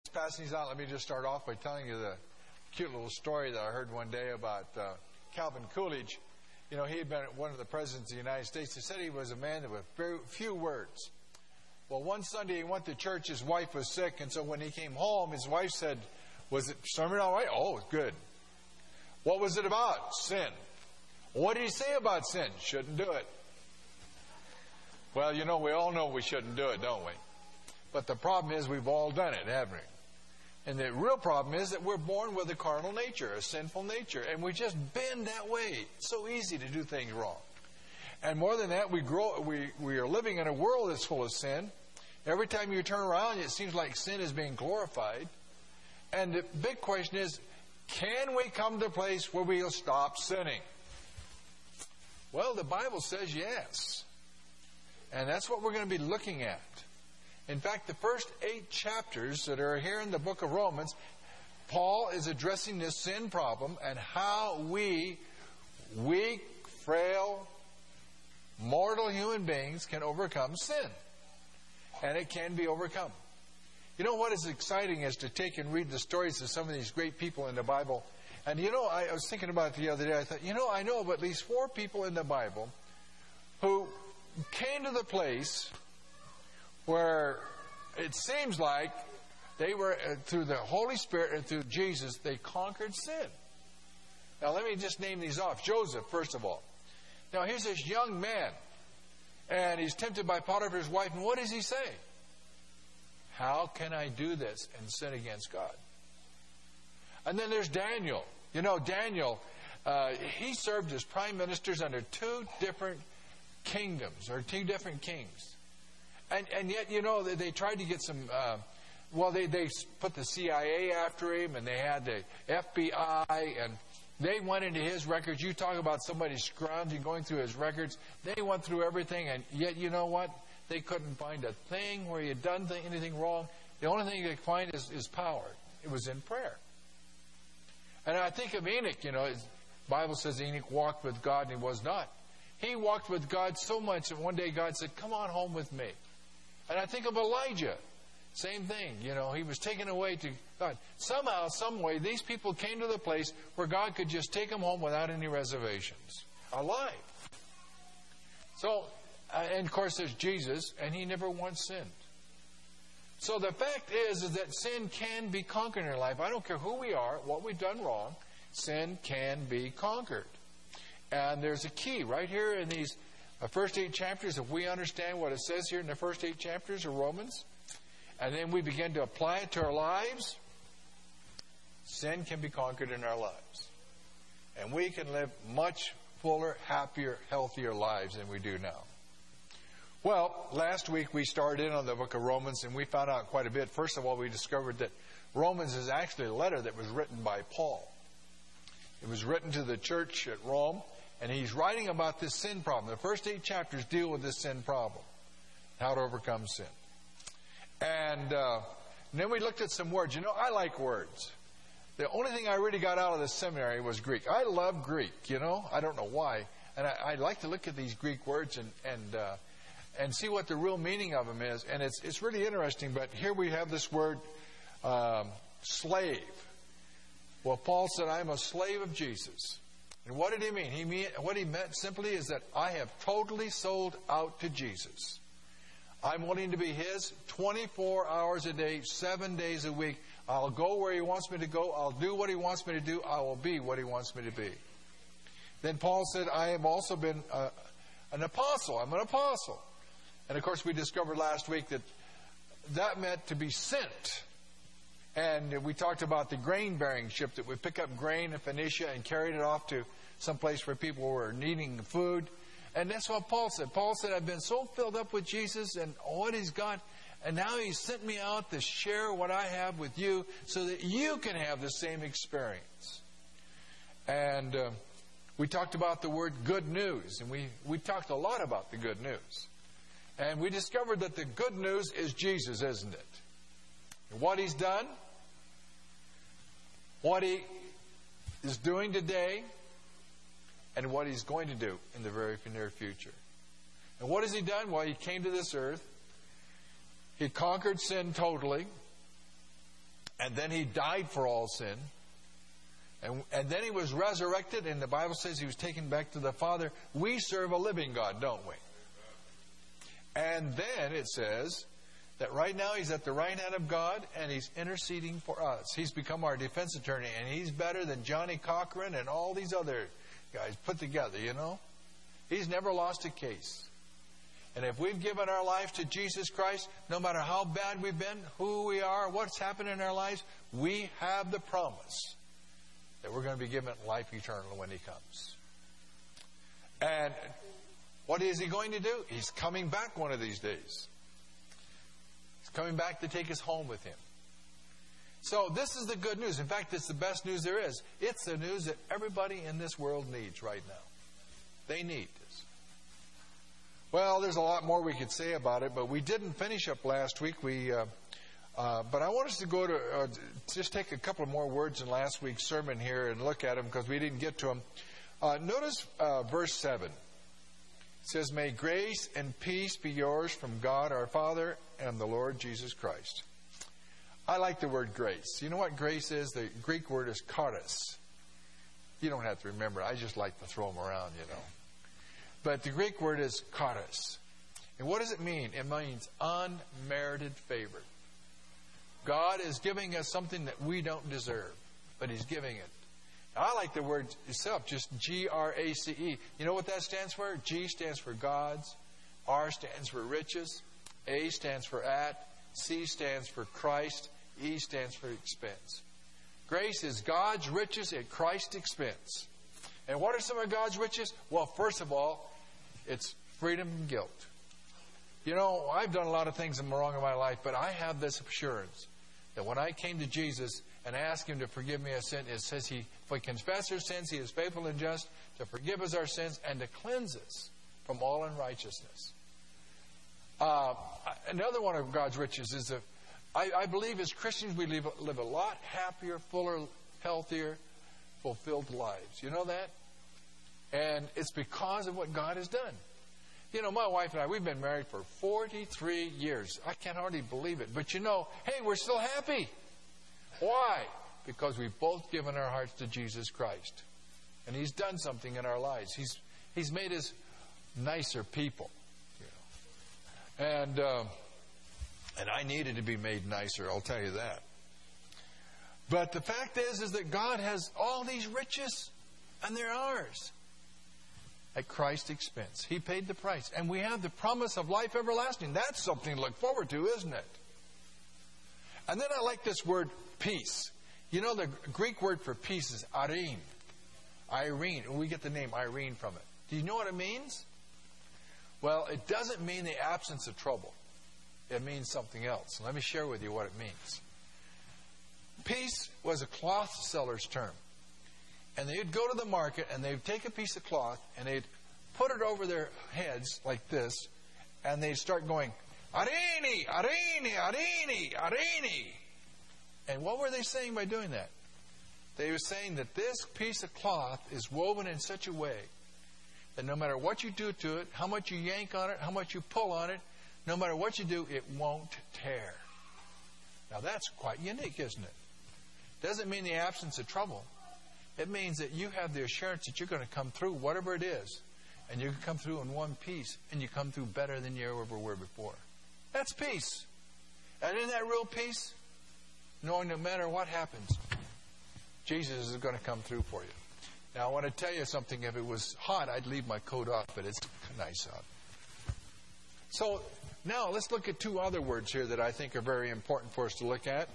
Passing these out, let me just start off by telling you the cute little story that I heard one day about Calvin Coolidge. You know, he had been one of the presidents of the United States. He said he was a man with very few words. Well, one Sunday he went to church. His wife was sick, and so when he came home, his wife said, "Was it sermon all right?" "Oh, it's good." "What was it about?" "Sin." "What did he say about sin?" "Shouldn't do it." Well, you know, we all know we shouldn't do it, don't we? But the problem is we've all done it, haven't we? And the real problem is that we're born with a carnal nature, a sinful nature, and we just bend that way. It's so easy to do things wrong. And more than that, we are living in a world that's full of sin. Every time you turn around, it seems like sin is being glorified. And the big question is, can we come to a place where we'll stop sinning? Well, the Bible says yes. And that's what we're going to be looking at. In fact, the first 8 chapters that are here in the book of Romans, Paul is addressing this sin problem and how we, weak, frail, mortal human beings can overcome sin. And it can be overcome. You know what is exciting is to take and read the stories of some of these great people in the Bible. And you know, I was thinking about it the other day. I thought, I know of at least 4 people in the Bible who came to the place where it seems like they were, through the Holy Spirit and through Jesus, they conquered sin. Now, let me just name these off. Joseph, first of all. Now, here's this young man, and he's tempted by Potiphar's wife, and what does he say? How can I do this and sin against God? And then there's Daniel. You know, Daniel, he served as prime ministers under 2 different kingdoms, or 2 different kings. And yet, they tried to get some, they put the CIA after him, and they had the FBI, and they went into his records. You talk about somebody scrounging, going through his records. They went through everything, and yet, you know what? They couldn't find a thing where he had done anything wrong. The only thing they could find is power. It was in prayer. And I think of Enoch, the Bible says Enoch walked with God, and he was not. He walked with God so much that one day God said, "Come on home with me." And I think of Elijah. Same thing. He was taken away to God. Somehow, some way, these people came to the place where God could just take them home without any reservations. Alive. So, and of course, there's Jesus, and he never once sinned. So the fact is that sin can be conquered in our life. I don't care who we are, what we've done wrong, sin can be conquered. And there's a key right here in these first 8 chapters. If we understand what it says here in the first 8 chapters of Romans, and then we begin to apply it to our lives, sin can be conquered in our lives. And we can live much fuller, happier, healthier lives than we do now. Well, last week we started in on the book of Romans, and we found out quite a bit. First of all, we discovered that Romans is actually a letter that was written by Paul. It was written to the church at Rome, and he's writing about this sin problem. The first 8 chapters deal with this sin problem, how to overcome sin. And then we looked at some words. I like words. The only thing I really got out of the seminary was Greek. I love Greek, I don't know why. And I like to look at these Greek words and see what the real meaning of them is. And it's really interesting. But here we have this word, slave. Well, Paul said, "I'm a slave of Jesus." And what did he mean? What he meant simply is that I have totally sold out to Jesus. I'm willing to be his 24 hours a day, 7 days a week. I'll go where he wants me to go. I'll do what he wants me to do. I will be what he wants me to be. Then Paul said, I have also been an apostle. I'm an apostle. And of course, we discovered last week that meant to be sent. And we talked about the grain-bearing ship that would pick up grain in Phoenicia and carried it off to some place where people were needing food. And that's what Paul said. Paul said, I've been so filled up with Jesus and what he's got, and now he's sent me out to share what I have with you so that you can have the same experience. And we talked about the word good news, and we talked a lot about the good news. And we discovered that the good news is Jesus, isn't it? And what he's done, what he is doing today, and what he's going to do in the very near future. And what has he done? Well, he came to this earth. He conquered sin totally. and then He died for all sin. And then He was resurrected, and the Bible says He was taken back to the Father. We serve a living God, don't we? And then it says that right now He's at the right hand of God, and He's interceding for us. He's become our defense attorney, and He's better than Johnny Cochran and all these other guys put together, you know. He's never lost a case. And if we've given our life to Jesus Christ, no matter how bad we've been, who we are, what's happened in our lives, we have the promise that we're going to be given life eternal when He comes. And what is He going to do? He's coming back one of these days. He's coming back to take us home with Him. So this is the good news. In fact, it's the best news there is. It's the news that everybody in this world needs right now. They need this. Well, there's a lot more we could say about it, but we didn't finish up last week. But I want us to go to just take a couple of more words in last week's sermon here and look at them because we didn't get to them. Notice verse 7. It says, "May grace and peace be yours from God our Father and the Lord Jesus Christ." I like the word grace. You know what grace is? The Greek word is charis. You don't have to remember. I just like to throw them around, you know. But the Greek word is charis. And what does it mean? It means unmerited favor. God is giving us something that we don't deserve, but He's giving it. Now, I like the word itself, just G-R-A-C-E. You know what that stands for? G stands for God's, R stands for riches, A stands for at, C stands for Christ, E stands for expense. Grace is God's riches at Christ's expense. And what are some of God's riches? Well, first of all, it's freedom from guilt. You know, I've done a lot of things wrong in my life, but I have this assurance that when I came to Jesus and asked Him to forgive me of sin, it says if we confess our sins, He is faithful and just to forgive us our sins and to cleanse us from all unrighteousness. Another one of God's riches is that I believe as Christians we live a lot happier, fuller, healthier, fulfilled lives. You know that? And it's because of what God has done. You know, my wife and I, we've been married for 43 years. I can't hardly believe it. But you know, hey, we're still happy. Why? Because we've both given our hearts to Jesus Christ. And He's done something in our lives. He's made us nicer people. You know. And I needed to be made nicer, I'll tell you that. But the fact is that God has all these riches, and they're ours. At Christ's expense. He paid the price. And we have the promise of life everlasting. That's something to look forward to, isn't it? And then I like this word, peace. You know, the Greek word for peace is Irene. Irene. We get the name Irene from it. Do you know what it means? Well, it doesn't mean the absence of trouble. It means something else. Let me share with you what it means. Peace was a cloth seller's term. And they'd go to the market and they'd take a piece of cloth and they'd put it over their heads like this, and they'd start going, Arini, Arini, Arini, Arini. And what were they saying by doing that? They were saying that this piece of cloth is woven in such a way that no matter what you do to it, how much you yank on it, how much you pull on it, no matter what you do, it won't tear. Now that's quite unique, isn't it? Doesn't mean the absence of trouble. It means that you have the assurance that you're going to come through whatever it is. And you can come through in one piece. And you come through better than you ever were before. That's peace. And isn't that real peace? Knowing no matter what happens, Jesus is going to come through for you. Now I want to tell you something. If it was hot, I'd leave my coat off. But it's nice out. So now let's look at two other words here that I think are very important for us to look at.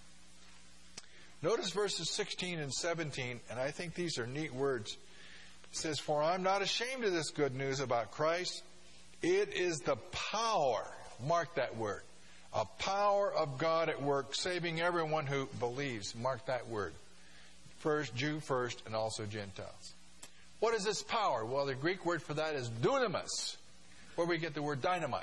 Notice verses 16 and 17, and I think these are neat words. It says, "For I'm not ashamed of this good news about Christ. It is the power," mark that word, "a power of God at work, saving everyone who believes." Mark that word. First, Jew first, and also Gentiles. What is this power? Well, the Greek word for that is dunamis, where we get the word dynamite.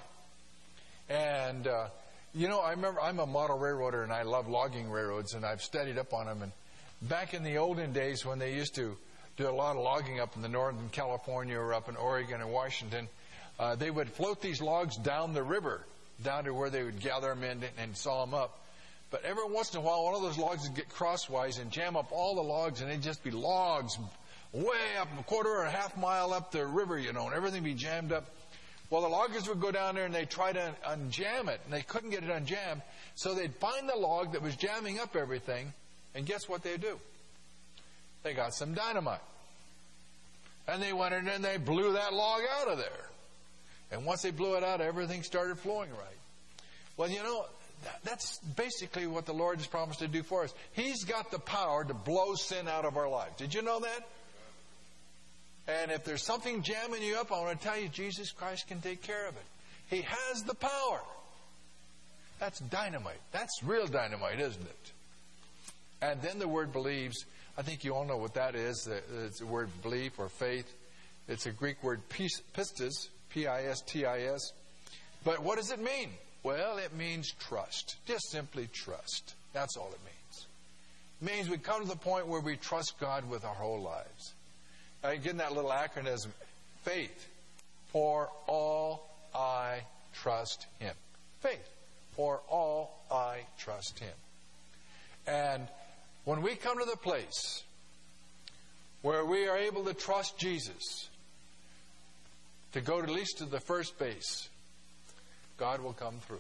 And you know, I remember I'm a model railroader and I love logging railroads, and I've studied up on them. And back in the olden days when they used to do a lot of logging up in the northern California or up in Oregon and Washington, they would float these logs down the river, down to where they would gather them in and saw them up. But every once in a while, one of those logs would get crosswise and jam up all the logs, and they'd just be logs way up, a quarter or a half mile up the river, and everything be jammed up. Well, the loggers would go down there and they'd try to unjam it, and they couldn't get it unjammed. So they'd find the log that was jamming up everything, and guess what they'd do? They got some dynamite. And they went in and they blew that log out of there. And once they blew it out, everything started flowing right. Well, that's basically what the Lord has promised to do for us. He's got the power to blow sin out of our lives. Did you know that? And if there's something jamming you up, I want to tell you, Jesus Christ can take care of it. He has the power. That's dynamite. That's real dynamite, isn't it? And then the word believes. I think you all know what that is. It's the word belief or faith. It's a Greek word pistis, P-I-S-T-I-S. But what does it mean? Well, it means trust. Just simply trust. That's all it means. It means we come to the point where we trust God with our whole lives. Again, that little acronym, faith. For all I trust Him. Faith. For all I trust Him. And when we come to the place where we are able to trust Jesus, to go at least to the first base, God will come through.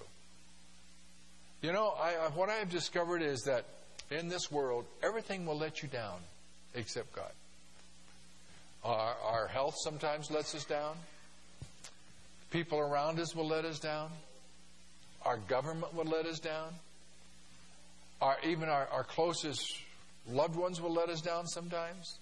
What I have discovered is that in this world, everything will let you down except God. Our health sometimes lets us down. People around us will let us down. Our government will let us down. Even our closest loved ones will let us down sometimes.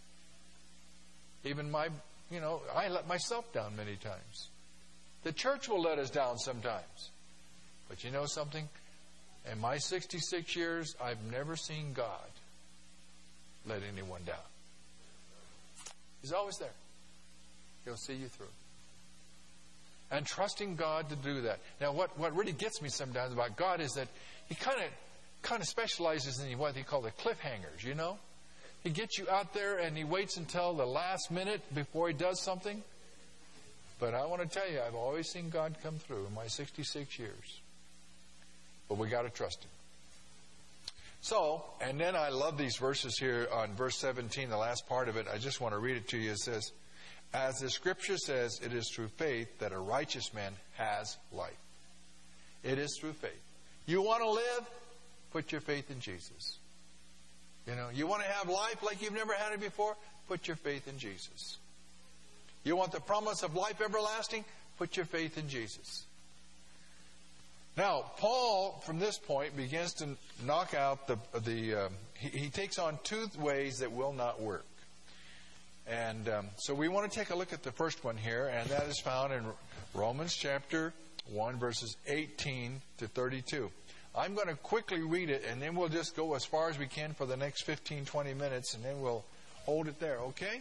Even I let myself down many times. The church will let us down sometimes. But you know something? In my 66 years, I've never seen God let anyone down. He's always there. He'll see you through. And trusting God to do that. Now, what really gets me sometimes about God is that He kind of specializes in what they call the cliffhangers, He gets you out there and He waits until the last minute before He does something. But I want to tell you, I've always seen God come through in my 66 years. But we got to trust Him. So, and then I love these verses here on verse 17, the last part of it. I just want to read it to you. It says, as the Scripture says, it is through faith that a righteous man has life. It is through faith. You want to live? Put your faith in Jesus. You want to have life like you've never had it before? Put your faith in Jesus. You want the promise of life everlasting? Put your faith in Jesus. Now, Paul, from this point, begins to knock out he takes on two ways that will not work. And so we want to take a look at the first one here, and that is found in Romans chapter 1, verses 18 to 32. I'm going to quickly read it, and then we'll just go as far as we can for the next 15, 20 minutes, and then we'll hold it there, okay?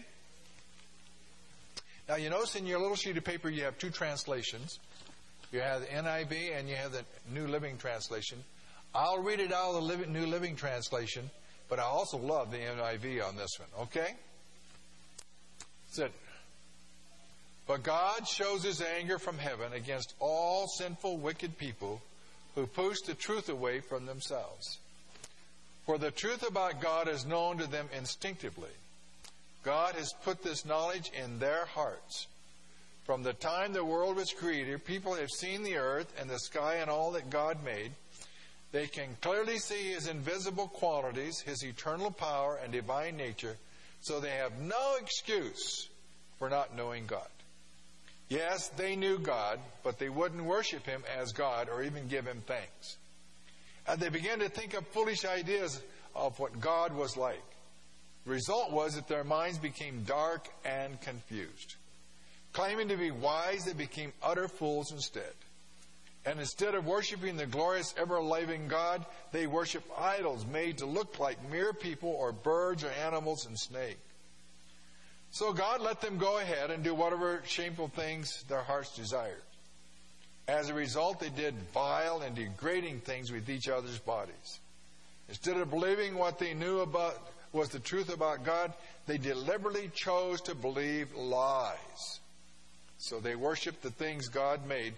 Now, you notice in your little sheet of paper you have two translations. You have the NIV and you have the New Living Translation. I'll read it out of the New Living Translation, but I also love the NIV on this one, okay? It said, but God shows His anger from heaven against all sinful, wicked people who push the truth away from themselves. For the truth about God is known to them instinctively. God has put this knowledge in their hearts. From the time the world was created, people have seen the earth and the sky and all that God made. They can clearly see His invisible qualities, His eternal power and divine nature, so they have no excuse for not knowing God. Yes, they knew God, but they wouldn't worship Him as God or even give Him thanks. And they began to think of foolish ideas of what God was like. The result was that their minds became dark and confused. Claiming to be wise, they became utter fools instead. And instead of worshiping the glorious, ever-living God, they worship idols made to look like mere people or birds or animals and snakes. So God let them go ahead and do whatever shameful things their hearts desired. As a result, they did vile and degrading things with each other's bodies. Instead of believing what they knew about was the truth about God, they deliberately chose to believe lies. So they worshiped the things God made,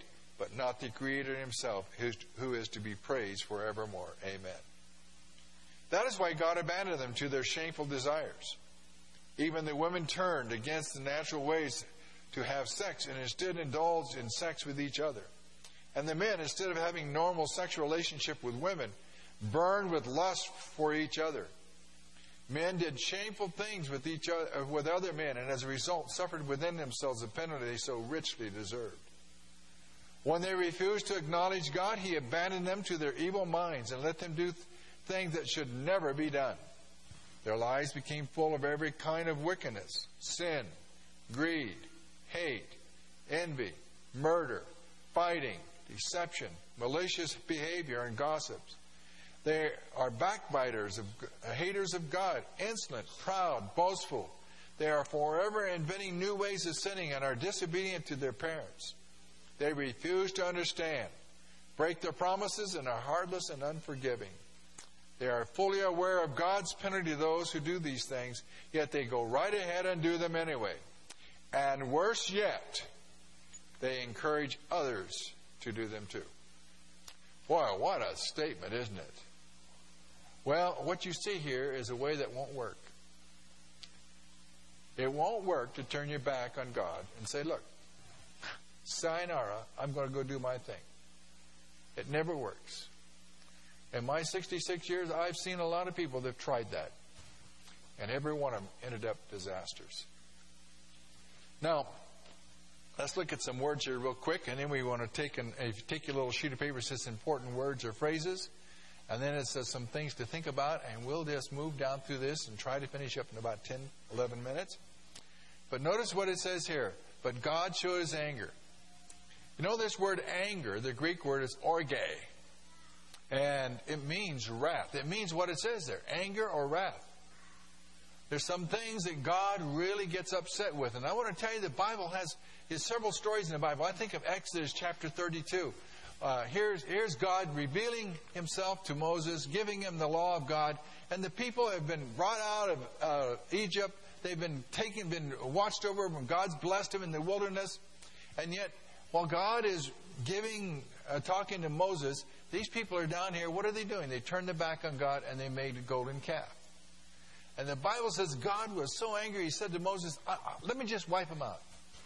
but not the Creator himself, who is to be praised forevermore. Amen. That is why God abandoned them to their shameful desires. Even the women turned against the natural ways to have sex and instead indulged in sex with each other. And the men, instead of having normal sexual relationship with women, burned with lust for each other. Men did shameful things with each other, with other men, and as a result suffered within themselves the penalty they so richly deserved. When they refused to acknowledge God, He abandoned them to their evil minds and let them do things that should never be done. Their lives became full of every kind of wickedness, sin, greed, hate, envy, murder, fighting, deception, malicious behavior, and gossips. They are backbiters, haters of God, insolent, proud, boastful. They are forever inventing new ways of sinning and are disobedient to their parents. They refuse to understand, break their promises, and are heartless and unforgiving. They are fully aware of God's penalty to those who do these things, yet they go right ahead and do them anyway. And worse yet, they encourage others to do them too. Boy, what a statement, isn't it? Well, what you see here is a way that won't work. It won't work to turn your back on God and say, look, sayonara, I'm going to go do my thing. It never works. In my 66 years, I've seen a lot of people that have tried that. And every one of them ended up disasters. Now, let's look at some words here real quick, and then we want to take a little sheet of paper that says important words or phrases, and then it says some things to think about, and we'll just move down through this and try to finish up in about 10, 11 minutes. But notice what it says here. But God showed His anger. You know this word anger, the Greek word is orge, and it means wrath. It means what it says there, anger or wrath. There's some things that God really gets upset with. And I want to tell you the Bible has several stories in the Bible. I think of Exodus chapter 32. Here's God revealing Himself to Moses, giving him the law of God. And the people have been brought out of Egypt. They've been watched over, and God's blessed them in the wilderness. And yet, while God is talking to Moses, these people are down here. What are they doing? They turned their back on God and they made a golden calf. And the Bible says God was so angry, He said to Moses, let me just wipe them out.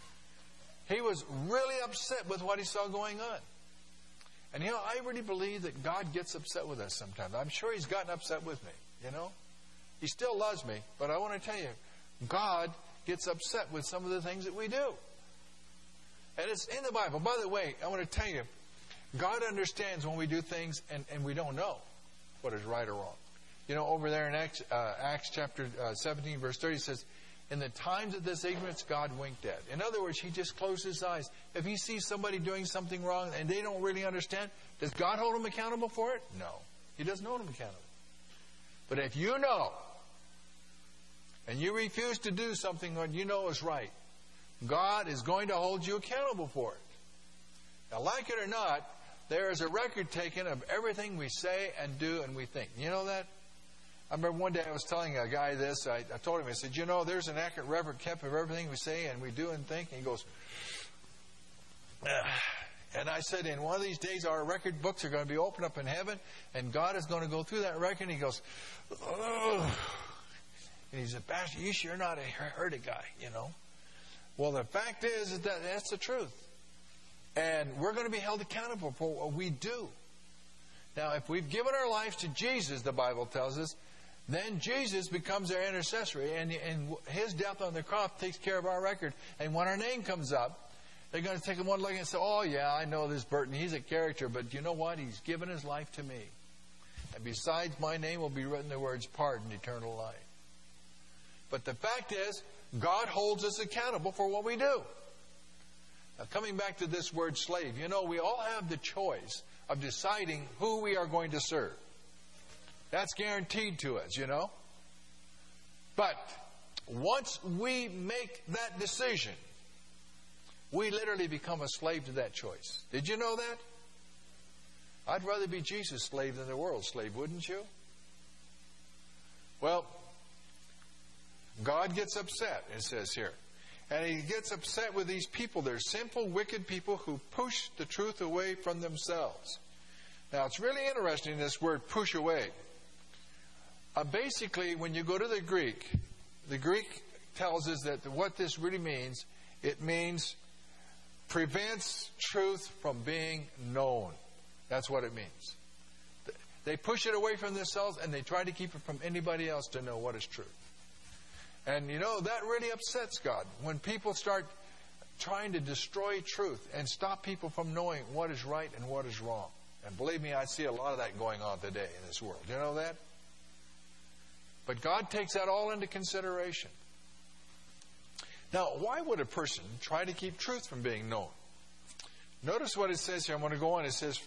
He was really upset with what he saw going on. And I really believe that God gets upset with us sometimes. I'm sure He's gotten upset with me, He still loves me, but I want to tell you, God gets upset with some of the things that we do. And it's in the Bible. By the way, I want to tell you, God understands when we do things and we don't know what is right or wrong. Over there in Acts chapter 17, verse 30, it says, in the times of this ignorance, God winked at. In other words, He just closed His eyes. If He sees somebody doing something wrong and they don't really understand, does God hold them accountable for it? No. He doesn't hold them accountable. But if you know, and you refuse to do something that you know is right, God is going to hold you accountable for it. Now, like it or not, there is a record taken of everything we say and do and we think. You know that? I remember one day I was telling a guy this. I told him, I said, there's an accurate record kept of everything we say and we do and think. And he goes, and I said, in one of these days our record books are going to be opened up in heaven and God is going to go through that record. And he goes, oh. And he said, Pastor, you sure not a hurdy guy, Well, the fact is that that's the truth. And we're going to be held accountable for what we do. Now, if we've given our lives to Jesus, the Bible tells us, then Jesus becomes our intercessory, and His death on the cross takes care of our record. And when our name comes up, they're going to take one look and say, oh, yeah, I know this Burton. He's a character, but you know what? He's given his life to me. And besides my name will be written the words, pardon, eternal life. But the fact is, God holds us accountable for what we do. Now, coming back to this word slave, we all have the choice of deciding who we are going to serve. That's guaranteed to us, But once we make that decision, we literally become a slave to that choice. Did you know that? I'd rather be Jesus' slave than the world's slave, wouldn't you? Well, God gets upset, it says here. And he gets upset with these people. They're sinful, wicked people who push the truth away from themselves. Now, it's really interesting, this word push away. Basically, when you go to the Greek tells us that what this really means, it means prevents truth from being known. That's what it means. They push it away from themselves and they try to keep it from anybody else to know what is truth. And you know, that really upsets God when people start trying to destroy truth and stop people from knowing what is right and what is wrong. And believe me, I see a lot of that going on today in this world. You know that? But God takes that all into consideration. Now, why would a person try to keep truth from being known? Notice what it says here. I'm going to go on. It says,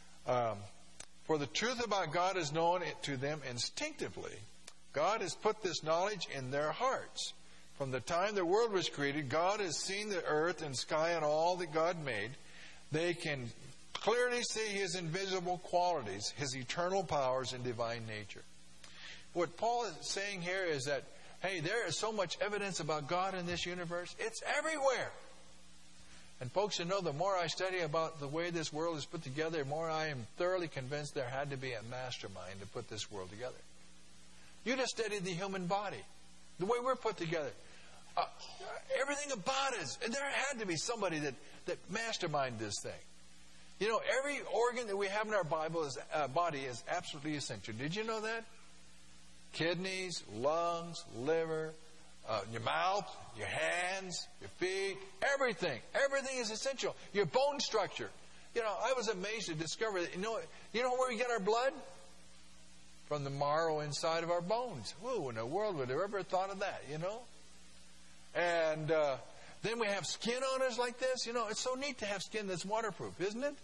for the truth about God is known to them instinctively. God has put this knowledge in their hearts. From the time the world was created, God has seen the earth and sky and all that God made. They can clearly see His invisible qualities, His eternal powers and divine nature. What Paul is saying here is that, hey, there is so much evidence about God in this universe. It's everywhere. And folks, you know, the more I study about the way this world is put together, the more I am thoroughly convinced there had to be a mastermind to put this world together. You just study the human body, the way we're put together. Everything about us. And there had to be somebody that masterminded this thing. You know, every organ that we have in our body is absolutely essential. Did you know that? Kidneys, lungs, liver, your mouth, your hands, your feet, everything. Everything is essential. Your bone structure. You know, I was amazed to discover that, you know where we get our blood? From the marrow inside of our bones. Who in the world would have ever thought of that, you know? And then we have skin on us like this. You know, it's so neat to have skin that's waterproof, isn't it?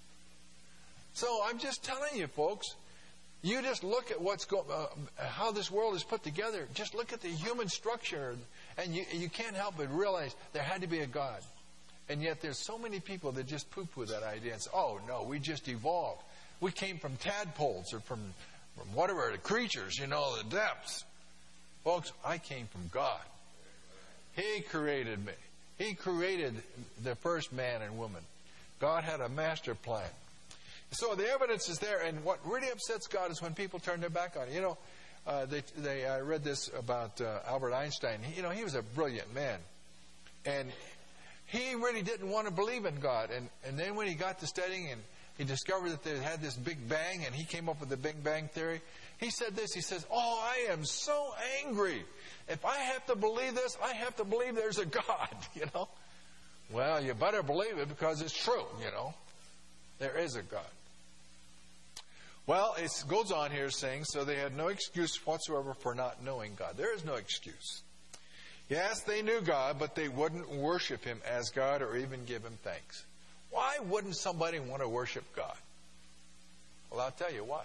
So I'm just telling you, folks, you just look at how this world is put together. Just look at the human structure, and you can't help but realize there had to be a God. And yet there's so many people that just poo-poo that idea and say, oh, no, we just evolved. We came from tadpoles or from whatever, the creatures, you know, the depths. Folks, I came from God. He created me. He created the first man and woman. God had a master plan. So the evidence is there, and what really upsets God is when people turn their back on it. You know, I read this about Albert Einstein. He was a brilliant man. And he really didn't want to believe in God. And then when he got to studying and he discovered that they had this Big Bang, and he came up with the Big Bang Theory. He said this, he says, oh, I am so angry. If I have to believe this, I have to believe there's a God, you know. Well, you better believe it because it's true, you know. There is a God. Well, it goes on here saying, so they had no excuse whatsoever for not knowing God. There is no excuse. Yes, they knew God, but they wouldn't worship Him as God or even give Him thanks. Why wouldn't somebody want to worship God? Well, I'll tell you why.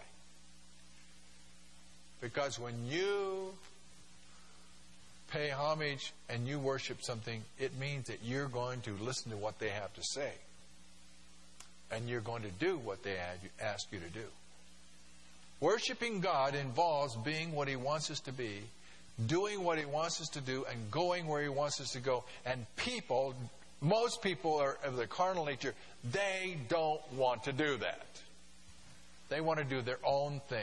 Because when you pay homage and you worship something, it means that you're going to listen to what they have to say. And you're going to do what they ask you to do. Worshiping God involves being what He wants us to be, doing what He wants us to do, and going where He wants us to go. And most people are of the carnal nature. They don't want to do that. They want to do their own thing.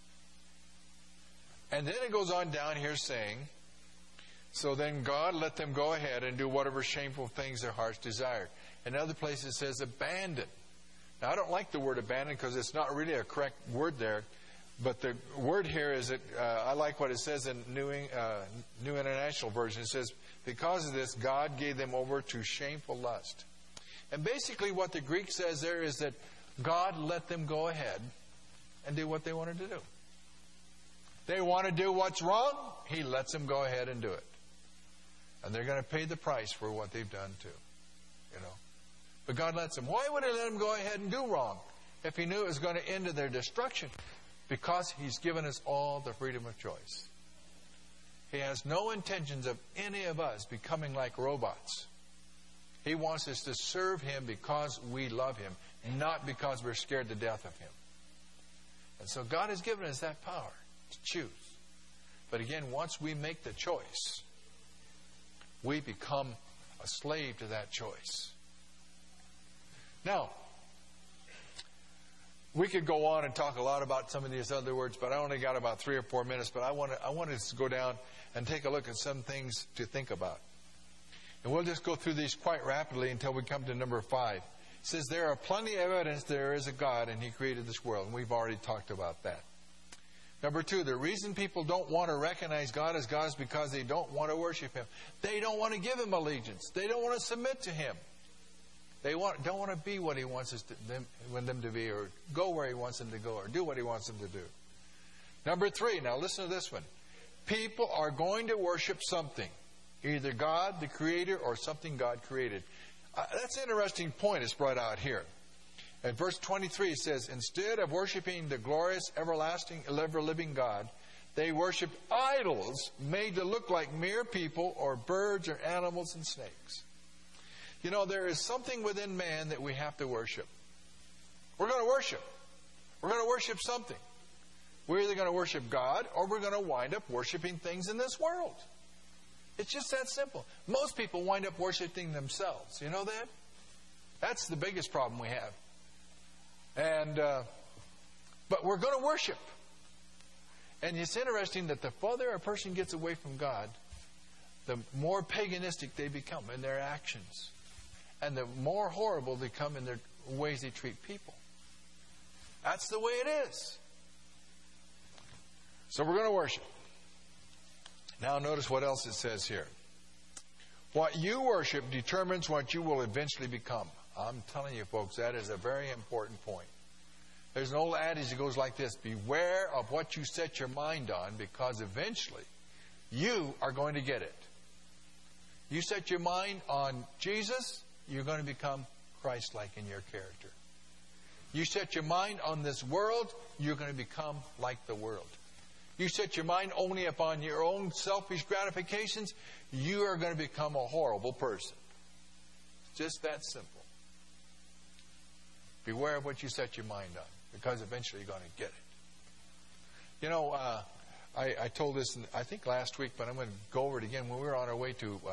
And then it goes on down here saying, so then God let them go ahead and do whatever shameful things their hearts desired. In other places it says abandon. Now I don't like the word abandon because it's not really a correct word there. But the word here is that I like what it says in New International Version. It says, because of this, God gave them over to shameful lust. And basically what the Greek says there is that God let them go ahead and do what they wanted to do. They want to do what's wrong, He lets them go ahead and do it. And they're going to pay the price for what they've done too. You know. But God lets them. Why would He let them go ahead and do wrong if He knew it was going to end in their destruction? Because He's given us all the freedom of choice. He has no intentions of any of us becoming like robots. He wants us to serve Him because we love Him, not because we're scared to death of Him. And so God has given us that power to choose. But again, once we make the choice, we become a slave to that choice. Now, we could go on and talk a lot about some of these other words, but I only got about 3 or 4 minutes. But I want us to go down and take a look at some things to think about. And we'll just go through these quite rapidly until we come to number 5. It says, there are plenty of evidence there is a God and He created this world. And we've already talked about that. Number 2, the reason people don't want to recognize God as God is because they don't want to worship Him. They don't want to give Him allegiance. They don't want to submit to Him. They don't want to be what He wants them to be, or go where He wants them to go, or do what He wants them to do. Number 3, now listen to this one. People are going to worship something. Either God, the Creator, or something God created. That's an interesting point it's brought out here. In verse 23 it says, instead of worshiping the glorious, everlasting, ever-living God, they worship idols made to look like mere people or birds or animals and snakes. You know, there is something within man that we have to worship. We're going to worship. We're going to worship something. We're either going to worship God or we're going to wind up worshiping things in this world. It's just that simple. Most people wind up worshiping themselves. You know that? That's the biggest problem we have. But we're going to worship. And it's interesting that the further a person gets away from God, the more paganistic they become in their actions. And the more horrible they become in their ways they treat people. That's the way it is. So we're going to worship. Now notice what else it says here. What you worship determines what you will eventually become. I'm telling you, folks, that is a very important point. There's an old adage that goes like this. Beware of what you set your mind on, because eventually you are going to get it. You set your mind on Jesus, you're going to become Christ-like in your character. You set your mind on this world, you're going to become like the world. You set your mind only upon your own selfish gratifications, you are going to become a horrible person. Just that simple. Beware of what you set your mind on, because eventually you're going to get it. You know, I told this, I think last week, but I'm going to go over it again. When we were on our way to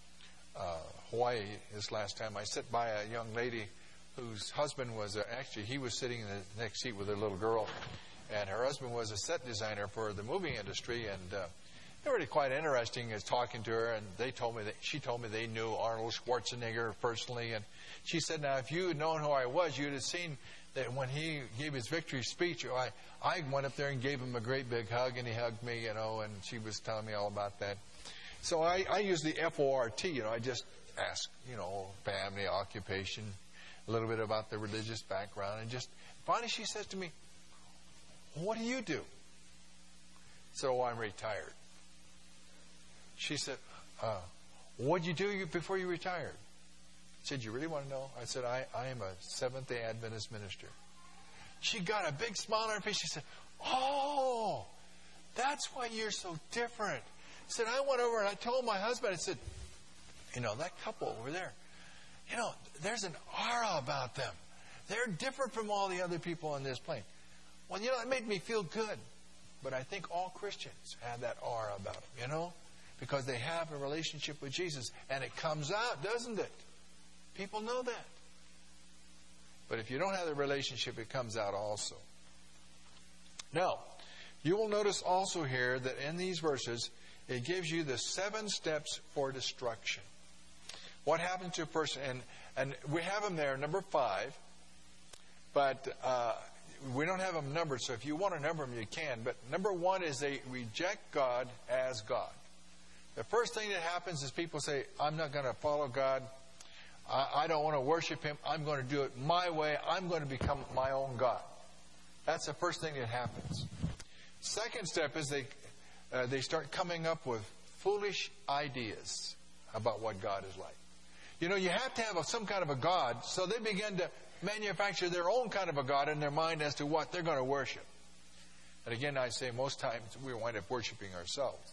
Hawaii this last time, I sat by a young lady whose husband was, actually, he was sitting in the next seat with her little girl. And her husband was a set designer for the movie industry, and they were really quite interesting as talking to her. And she told me they knew Arnold Schwarzenegger personally. And she said, now, if you had known who I was, you'd have seen that when he gave his victory speech, I went up there and gave him a great big hug, and he hugged me, you know, and she was telling me all about that. So I use the FORT, you know, I just ask, you know, family, occupation, a little bit about the religious background, and just finally she says to me, what do you do? So I'm retired. She said, what did you do before you retired? I said, you really want to know? I said, I am a Seventh-day Adventist minister. She got a big smile on her face. She said, oh, that's why you're so different. I said, I went over and I told my husband, I said, you know, that couple over there, you know, there's an aura about them. They're different from all the other people on this plane. Well, you know, it made me feel good. But I think all Christians have that aura about them, you know, because they have a relationship with Jesus. And it comes out, doesn't it? People know that. But if you don't have the relationship, it comes out also. Now, you will notice also here that in these verses, it gives you the 7 steps for destruction. What happens to a person? And we have them there, number 5. But we don't have them numbered, so if you want to number them, you can. But number 1 is they reject God as God. The first thing that happens is people say, I'm not going to follow God. I don't want to worship Him. I'm going to do it my way. I'm going to become my own God. That's the first thing that happens. Second step is they start coming up with foolish ideas about what God is like. You know, you have to have some kind of a God, so they begin to manufacture their own kind of a God in their mind as to what they're going to worship. And again, I say most times we wind up worshiping ourselves.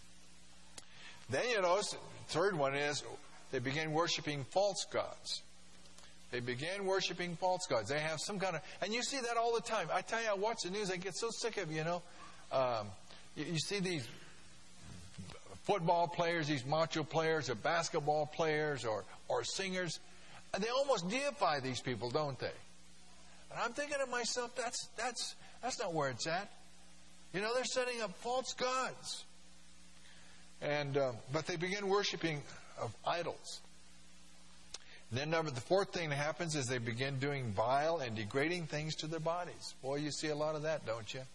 Then you notice, the third one is they begin worshiping false gods. They begin worshiping false gods. They have some kind of... And you see that all the time. I tell you, I watch the news, I get so sick of it, you know. You see these football players, these macho players, or basketball players, or singers. And they almost deify these people, don't they? And I'm thinking to myself, that's not where it's at. You know, they're setting up false gods. And but they begin worshiping of idols. And then the fourth thing that happens is they begin doing vile and degrading things to their bodies. Boy, you see a lot of that, don't you?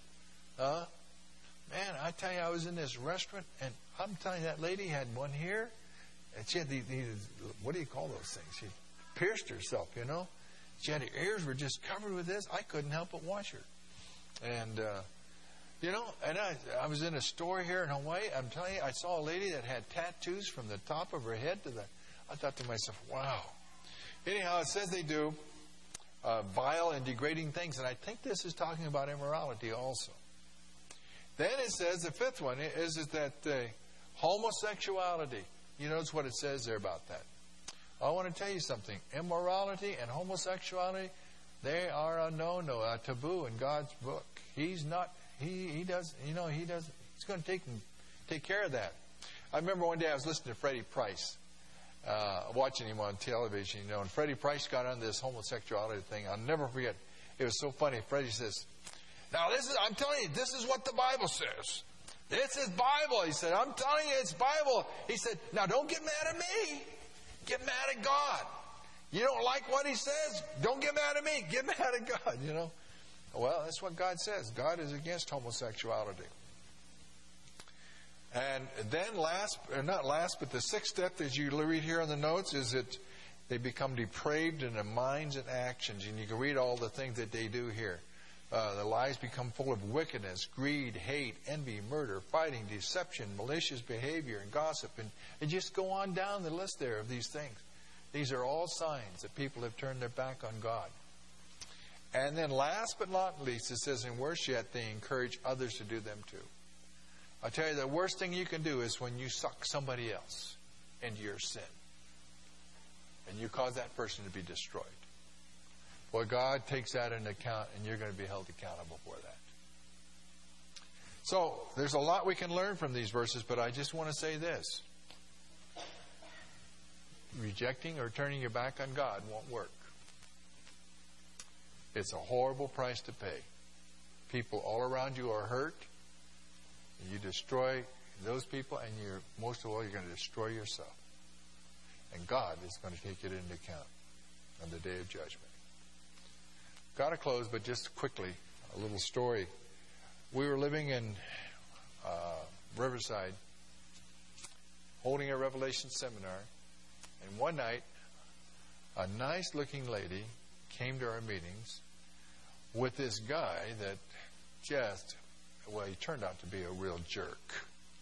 Man, I tell you, I was in this restaurant, and I'm telling you, that lady had one here, and she had these, what do you call those things? She pierced herself, you know. She had her ears were just covered with this. I couldn't help but watch her. And, you know, and I was in a store here in Hawaii. I'm telling you, I saw a lady that had tattoos from the top of her head to the... I thought to myself, wow. Anyhow, it says they do vile and degrading things. And I think this is talking about immorality also. Then it says, the fifth one is that homosexuality. You notice what it says there about that. I want to tell you something. Immorality and homosexuality, they are a no-no, a taboo in God's book. He's not, he does, you know, he's going to take care of that. I remember one day I was listening to Freddie Price, watching him on television, you know, and Freddie Price got on this homosexuality thing. I'll never forget. It was so funny. Freddie says, now I'm telling you, this is what the Bible says. This is Bible. He said, I'm telling you, it's Bible. He said, now don't get mad at me. Get mad at God. You don't like what He says? Don't get mad at me. Get mad at God, you know. Well, that's what God says. God is against homosexuality. And then but the sixth step, as you read here on the notes, is that they become depraved in their minds and actions. And you can read all the things that they do here. The lives become full of wickedness, greed, hate, envy, murder, fighting, deception, malicious behavior, and gossip. And just go on down the list there of these things. These are all signs that people have turned their back on God. And then last but not least, it says, and worse yet, they encourage others to do them too. I tell you, the worst thing you can do is when you suck somebody else into your sin. And you cause that person to be destroyed. Well, God takes that into account, and you're going to be held accountable for that. So, there's a lot we can learn from these verses, but I just want to say this. Rejecting or turning your back on God won't work. It's a horrible price to pay. People all around you are hurt. You destroy those people, and most of all, you're going to destroy yourself. And God is going to take it into account on the day of judgment. Got to close, but just quickly, a little story. We were living in Riverside, holding a Revelation seminar, and one night, a nice-looking lady came to our meetings with this guy that he turned out to be a real jerk.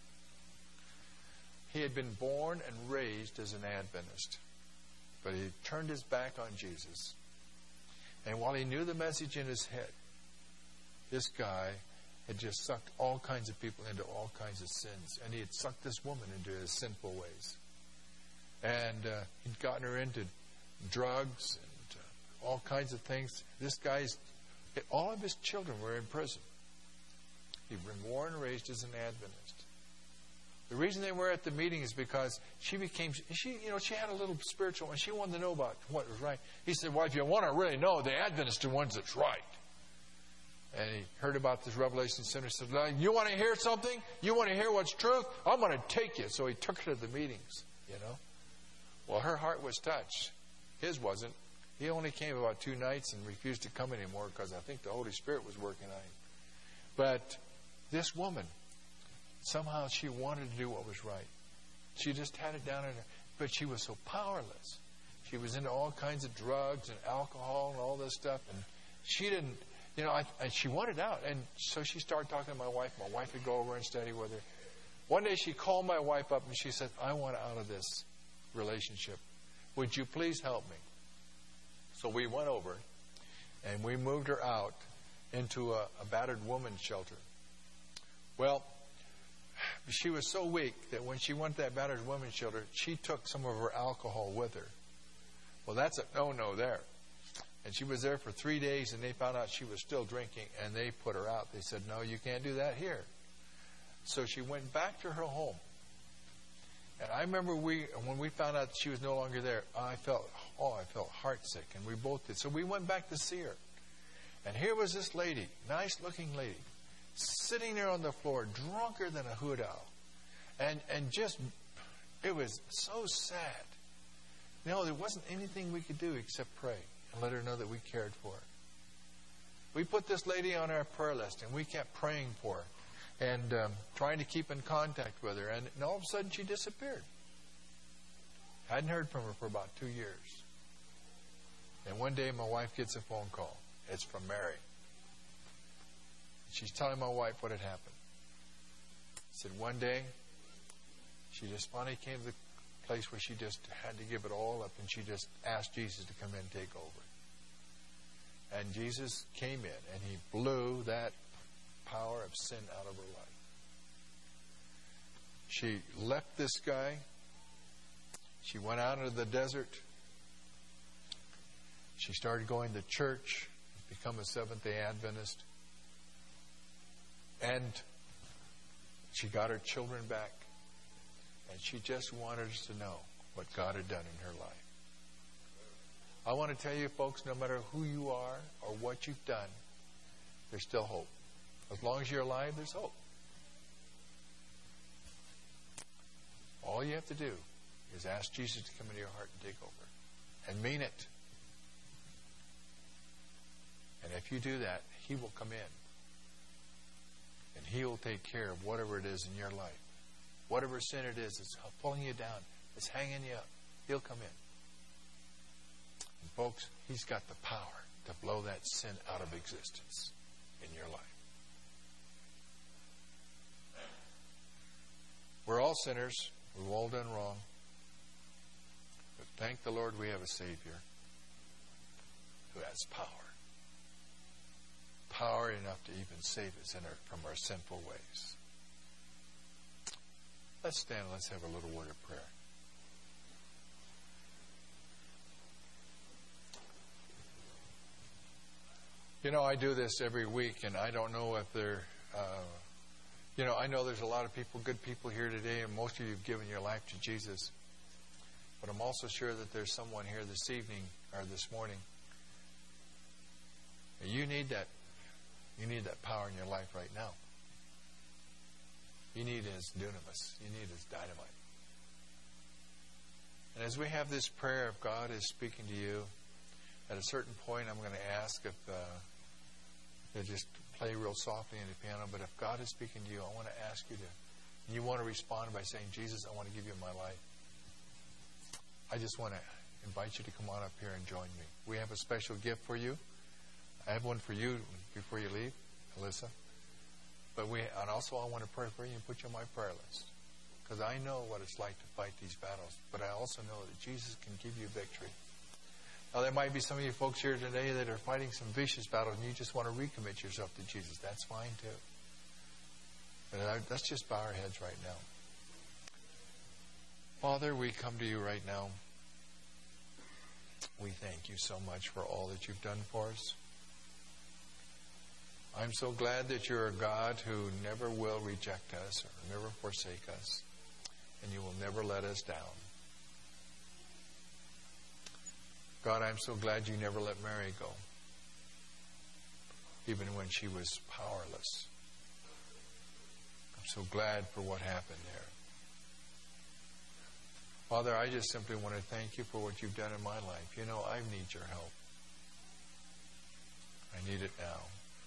He had been born and raised as an Adventist, but he turned his back on Jesus. And while he knew the message in his head, this guy had just sucked all kinds of people into all kinds of sins. And he had sucked this woman into his sinful ways. And he'd gotten her into drugs and all kinds of things. All of his children were in prison. He'd been born and raised as an Adventist. The reason they were at the meeting is because she had a little spiritual, and she wanted to know about what was right. He said, well, if you want to really know, the Adventists are the ones that's right. And he heard about this Revelation Center. He said, you want to hear something? You want to hear what's truth? I'm going to take you. So he took her to the meetings, you know. Well, her heart was touched. His wasn't. He only came about 2 nights and refused to come anymore because I think the Holy Spirit was working on him. But this woman, somehow she wanted to do what was right. She just had it down in her. But she was so powerless. She was into all kinds of drugs and alcohol and all this stuff. And she didn't, and she wanted out. And so she started talking to my wife. My wife would go over and study with her. One day she called my wife up and she said, I want out of this relationship. Would you please help me? So we went over and we moved her out into a battered woman's shelter. Well, she was so weak that when she went to that battered women's shelter, she took some of her alcohol with her. Well, that's a no-no there. And she was there for 3 days, and they found out she was still drinking, and they put her out. They said, no, you can't do that here. So she went back to her home, And I remember when we found out that she was no longer there, I felt heartsick, and we both did. So we went back to see her. And here was this lady, nice-looking lady, sitting there on the floor, drunker than a hoot owl. And just, it was so sad. There wasn't anything we could do except pray and let her know that we cared for her. We put this lady on our prayer list, and we kept praying for her and trying to keep in contact with her. And all of a sudden, she disappeared. Hadn't heard from her for about 2 years. And one day, my wife gets a phone call. It's from Mary. She's telling my wife what had happened. Said one day, she just finally came to the place where she just had to give it all up, and she just asked Jesus to come in and take over. And Jesus came in, and He blew that power of sin out of her life. She left this guy. She went out into the desert. She started going to church, become a Seventh-day Adventist. And she got her children back. And she just wanted us to know what God had done in her life. I want to tell you, folks, no matter who you are or what you've done, there's still hope. As long as you're alive, there's hope. All you have to do is ask Jesus to come into your heart and take over. And mean it. And if you do that, He will come in. And He will take care of whatever it is in your life. Whatever sin it is that's pulling you down, that's hanging you up, He'll come in. And folks, He's got the power to blow that sin out of existence in your life. We're all sinners. We've all done wrong. But thank the Lord we have a Savior who has power. Power enough to even save us from our sinful ways. Let's stand and let's have a little word of prayer. I do this every week, and I don't know if they're... I know there's a lot of people, good people here today, and most of you have given your life to Jesus. But I'm also sure that there's someone here this evening or this morning. You need that. You need that power in your life right now. You need His dunamis. You need His dynamite. And as we have this prayer, if God is speaking to you, at a certain point I'm going to ask if you just play real softly on the piano, but if God is speaking to you, I want to ask you to, and you want to respond by saying, Jesus, I want to give you my life. I just want to invite you to come on up here and join me. We have a special gift for you. I have one for you before you leave, Alyssa. And also I want to pray for you and put you on my prayer list. Because I know what it's like to fight these battles. But I also know that Jesus can give you victory. Now, there might be some of you folks here today that are fighting some vicious battles and you just want to recommit yourself to Jesus. That's fine, too. But let's just bow our heads right now. Father, we come to you right now. We thank you so much for all that you've done for us. I'm so glad that you're a God who never will reject us or never forsake us. And you will never let us down. God, I'm so glad you never let Mary go. Even when she was powerless. I'm so glad for what happened there. Father, I just simply want to thank you for what you've done in my life. I need your help. I need it now.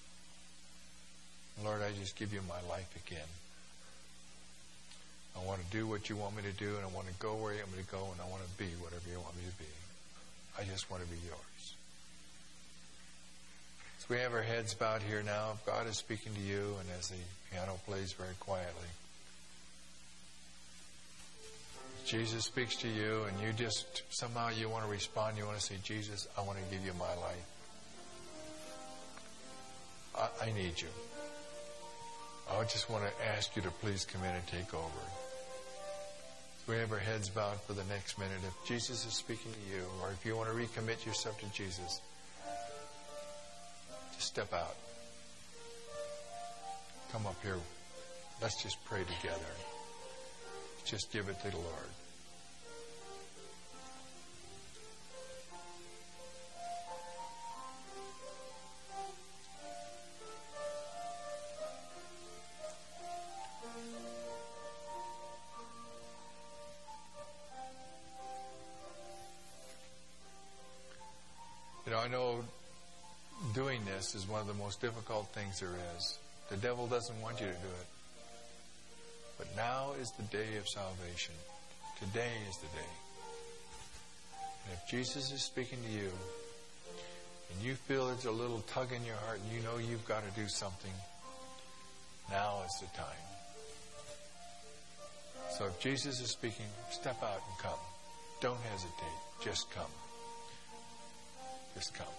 Lord, I just give you my life again. I want to do what you want me to do, and I want to go where you want me to go, and I want to be whatever you want me to be. I just want to be yours. So we have our heads bowed here now. If God is speaking to you, and as the piano plays very quietly, Jesus speaks to you, and you just, somehow you want to respond. You want to say, Jesus, I want to give you my life. I need you. I just want to ask you to please come in and take over. We have our heads bowed for the next minute. If Jesus is speaking to you, or if you want to recommit yourself to Jesus, just step out. Come up here. Let's just pray together. just give it to the Lord. I know doing this is one of the most difficult things there is. The devil doesn't want you to do it. But now is the day of salvation. Today is the day. And if Jesus is speaking to you, and you feel there's a little tug in your heart, and you know you've got to do something, now is the time. So if Jesus is speaking, step out and come. Don't hesitate. Just come. Just come.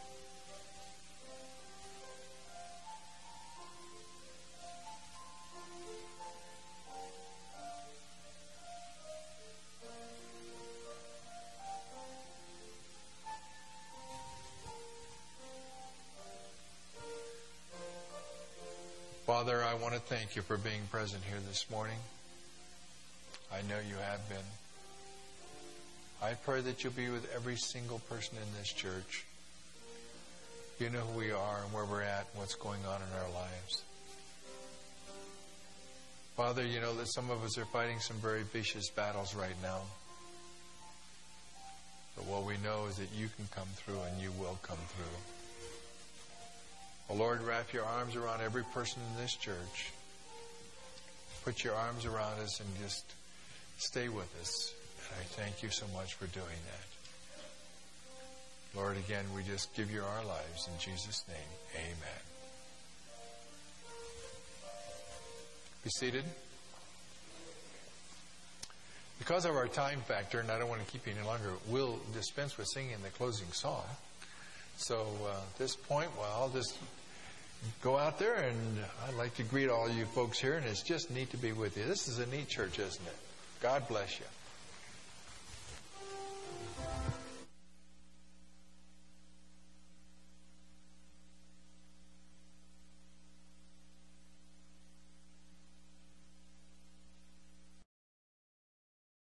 Father, I want to thank you for being present here this morning. I know you have been. I pray that you'll be with every single person in this church. You know who we are and where we're at and what's going on in our lives. Father, you know that some of us are fighting some very vicious battles right now. But what we know is that you can come through and you will come through. Oh, Lord, wrap your arms around every person in this church. Put your arms around us and just stay with us. And I thank you so much for doing that. Lord, again, we just give you our lives. In Jesus' name, amen. Be seated. Because of our time factor, and I don't want to keep you any longer, we'll dispense with singing the closing song. So at this point, well, I'll just go out there, and I'd like to greet all you folks here, and it's just neat to be with you. This is a neat church, isn't it? God bless you.